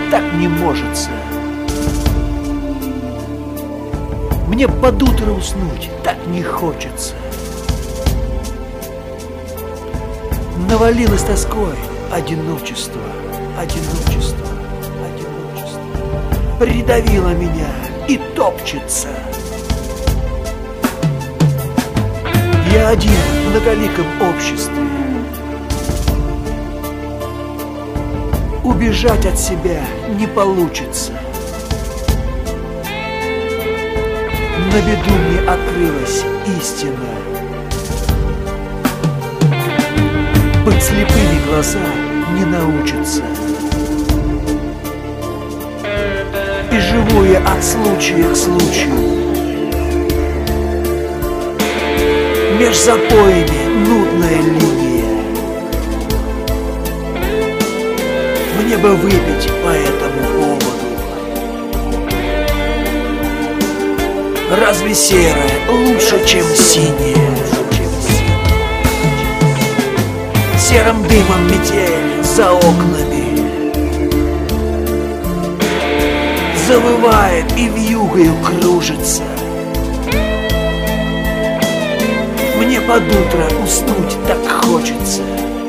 так не можется. Мне под утро уснуть так не хочется. Навалилось тоской одиночество, одиночество, одиночество. Придавило меня и топчется. Я один в многоликом обществе. Убежать от себя не получится. На беду мне открылась истина. Быть слепыми глаза не научатся. И живу я от случая к случаю. Меж запоями нудная линия. Мне бы выпить по этому поводу. Разве серое лучше, чем синее? Серым дымом метель за окнами завывает и вьюгою кружится. Мне под утро уснуть так хочется.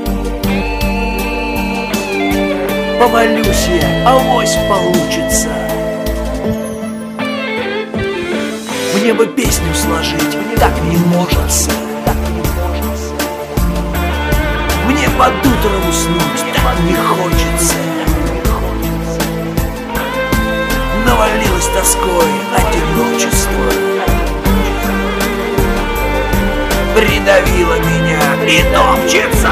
Помолюсь я, авось получится. Мне бы песню сложить, так не можется. Мне под утро уснуть так не хочется. Навалилось тоской одиночество. Придавило меня и топчется.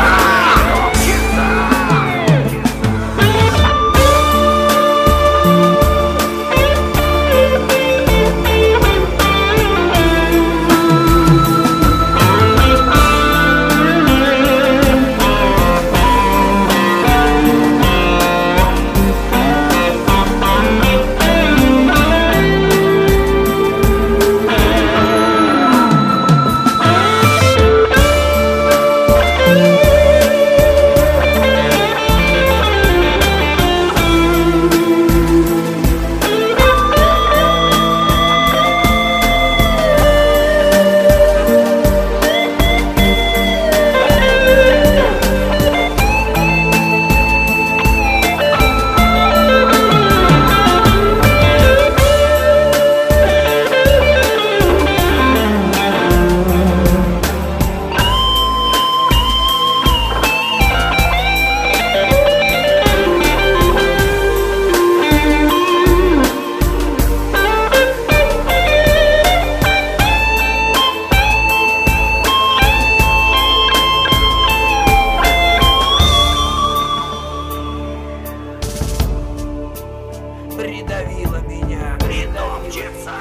Придавило меня и топчется.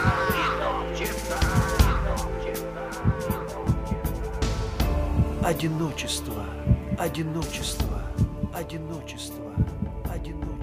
Одиночество, одиночество, одиночество, одиночество.